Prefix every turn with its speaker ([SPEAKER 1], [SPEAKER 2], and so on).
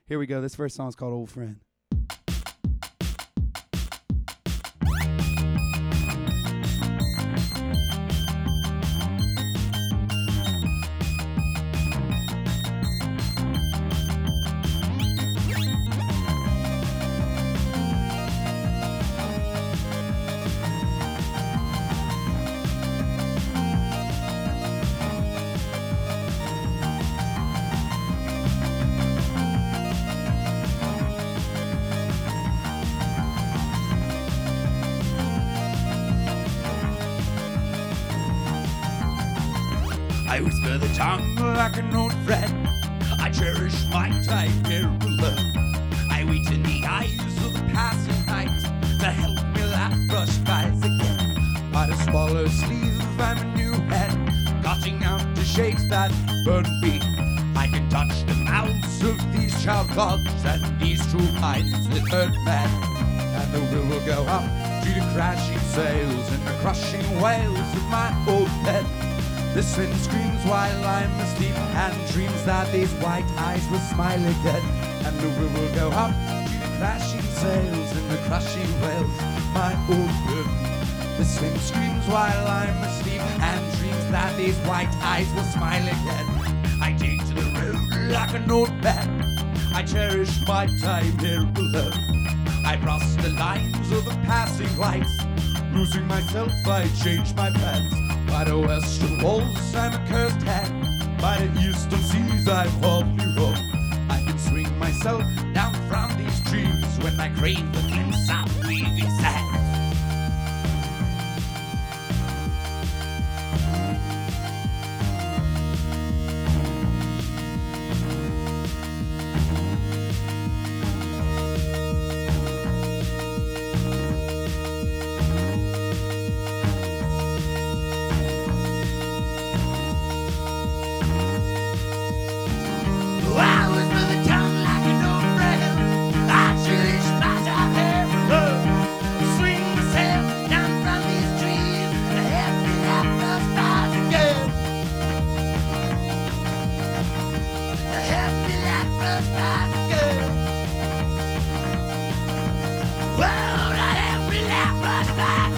[SPEAKER 1] Here we go. This first song is called Old Friend.
[SPEAKER 2] I whisper the tongue like an old friend. I cherish my time here alone. I wait in the eyes of the passing night to help me laugh, brush skies again. By the swallow sleeve, I'm a new head, cutting out the shades that burn me. I can touch the mouths of these child gods and these true eyes that hurt men. And the will go up to the crashing sails and the crushing wails of my old head. This wind screams while I'm asleep and dreams that these white eyes will smile again. And the river will go up to the crashing sails and the crushing wails of my old bed. This wind screams while I'm asleep and dreams that these white eyes will smile again. I take to the road like an old man. I cherish my time here alone. I cross the lines of the passing lights. Losing myself, I change my plans. By the western walls, I'm a cursed hand. By the eastern seas, I'm hardly wrong. I can swing myself down from these trees when I crave the glimpse of weaving sand. Well, that every laugh was back.